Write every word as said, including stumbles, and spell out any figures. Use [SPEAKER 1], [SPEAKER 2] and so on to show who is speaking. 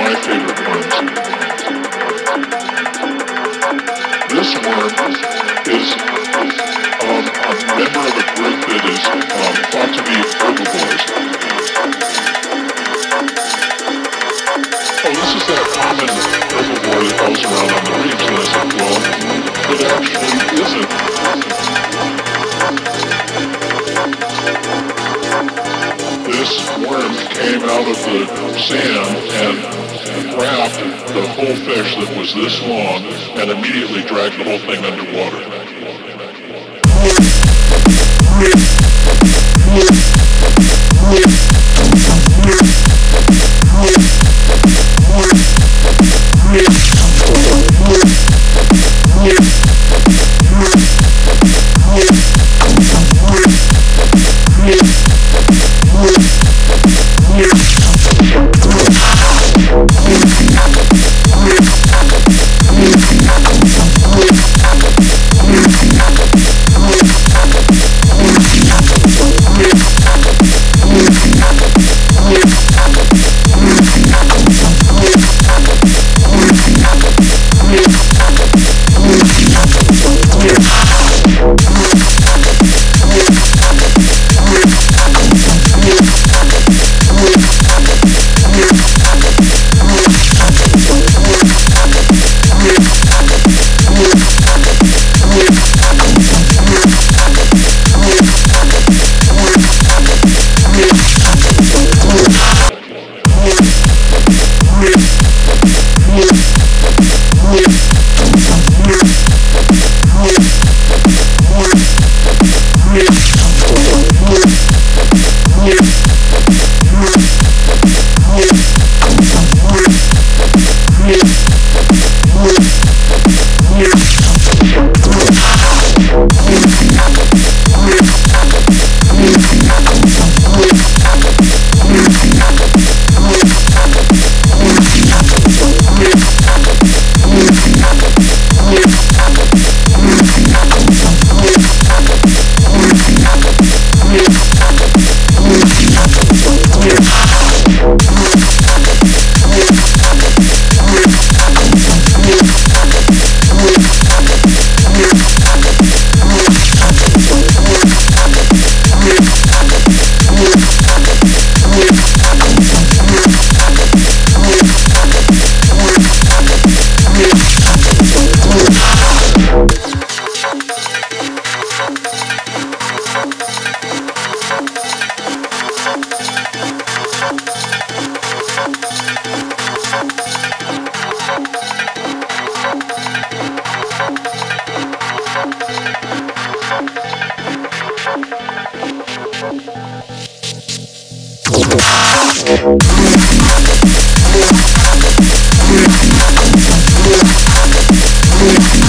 [SPEAKER 1] my favorite worms. This worm is um, a member of a group that is um, thought to be herbivores. Oh, this is that common herbivore that goes around on the reefs. And I said, well, it actually isn't. This worm came out of the sand and grabbed the whole fish that was this long and immediately dragged the whole thing underwater.
[SPEAKER 2] We'll be right back.